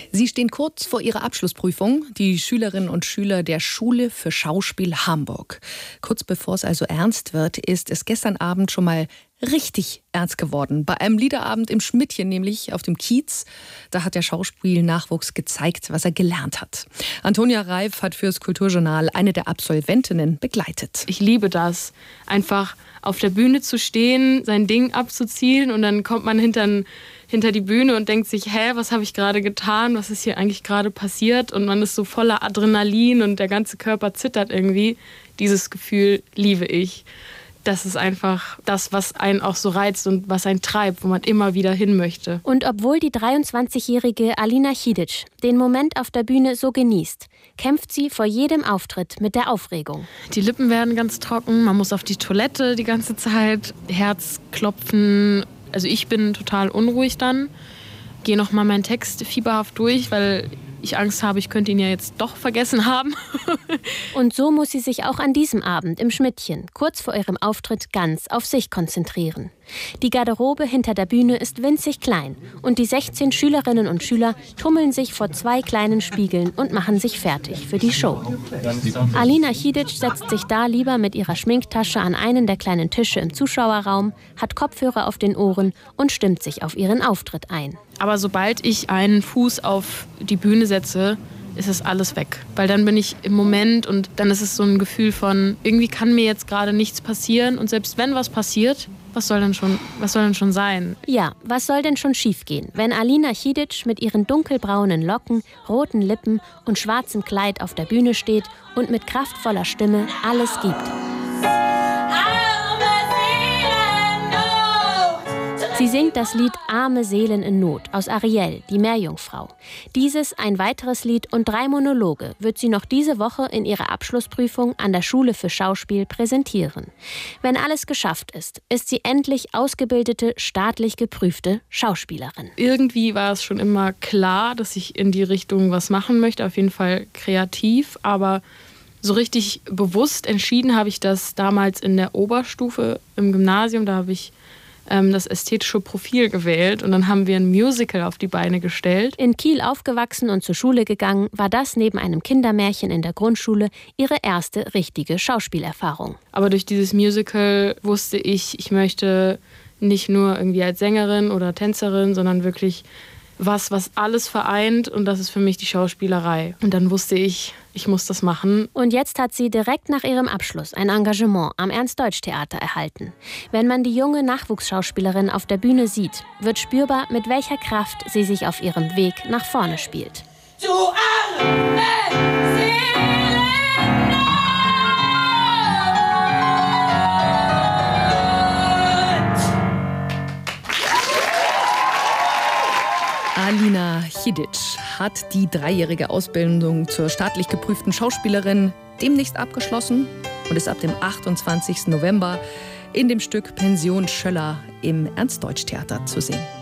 Sie stehen kurz vor ihrer Abschlussprüfung, die Schülerinnen und Schüler der Schule für Schauspiel Hamburg. Kurz bevor es also ernst wird, ist es gestern Abend schon mal richtig ernst geworden. Bei einem Liederabend im Schmidtchen, nämlich auf dem Kiez. Da hat der Schauspielnachwuchs gezeigt, was er gelernt hat. Antonia Reif hat fürs Kulturjournal eine der Absolventinnen begleitet. Ich liebe das, einfach auf der Bühne zu stehen, sein Ding abzuziehen und dann kommt man hinter die Bühne und denkt sich, was habe ich gerade getan, was ist hier eigentlich gerade passiert? Und man ist so voller Adrenalin und der ganze Körper zittert irgendwie. Dieses Gefühl liebe ich. Das ist einfach das, was einen auch so reizt und was einen treibt, wo man immer wieder hin möchte. Und obwohl die 23-jährige Alina Hidic den Moment auf der Bühne so genießt, kämpft sie vor jedem Auftritt mit der Aufregung. Die Lippen werden ganz trocken, man muss auf die Toilette die ganze Zeit, Herzklopfen. Also ich bin total unruhig dann, gehe nochmal meinen Text fieberhaft durch, weil ich Angst habe, ich könnte ihn ja jetzt doch vergessen haben. Und so muss sie sich auch an diesem Abend im Schmidtchen kurz vor ihrem Auftritt ganz auf sich konzentrieren. Die Garderobe hinter der Bühne ist winzig klein und die 16 Schülerinnen und Schüler tummeln sich vor 2 kleinen Spiegeln und machen sich fertig für die Show. Alina Hidic setzt sich da lieber mit ihrer Schminktasche an einen der kleinen Tische im Zuschauerraum, hat Kopfhörer auf den Ohren und stimmt sich auf ihren Auftritt ein. Aber sobald ich einen Fuß auf die Bühne setze, ist es alles weg. Weil dann bin ich im Moment und dann ist es so ein Gefühl von, irgendwie kann mir jetzt gerade nichts passieren und selbst wenn was passiert, was soll denn schon sein? Ja, was soll denn schon schiefgehen, wenn Alina Hidic mit ihren dunkelbraunen Locken, roten Lippen und schwarzem Kleid auf der Bühne steht und mit kraftvoller Stimme alles gibt. Sie singt das Lied »Arme Seelen in Not« aus Ariel, die Meerjungfrau. Dieses, ein weiteres Lied und 3 Monologe wird sie noch diese Woche in ihrer Abschlussprüfung an der Schule für Schauspiel präsentieren. Wenn alles geschafft ist, ist sie endlich ausgebildete, staatlich geprüfte Schauspielerin. Irgendwie war es schon immer klar, dass ich in die Richtung was machen möchte, auf jeden Fall kreativ, aber so richtig bewusst entschieden habe ich das damals in der Oberstufe im Gymnasium. Da habe ich das ästhetische Profil gewählt und dann haben wir ein Musical auf die Beine gestellt. In Kiel aufgewachsen und zur Schule gegangen, war das neben einem Kindermärchen in der Grundschule ihre erste richtige Schauspielerfahrung. Aber durch dieses Musical wusste ich möchte nicht nur irgendwie als Sängerin oder Tänzerin, sondern wirklich was alles vereint und das ist für mich die Schauspielerei. Und dann wusste ich muss das machen. Und jetzt hat sie direkt nach ihrem Abschluss ein Engagement am Ernst-Deutsch-Theater erhalten. Wenn man die junge Nachwuchsschauspielerin auf der Bühne sieht, wird spürbar, mit welcher Kraft sie sich auf ihrem Weg nach vorne spielt. Du arme Seele! Alina Hidic hat die 3-jährige Ausbildung zur staatlich geprüften Schauspielerin demnächst abgeschlossen und ist ab dem 28. November in dem Stück Pension Schöller im Ernst-Deutsch-Theater zu sehen.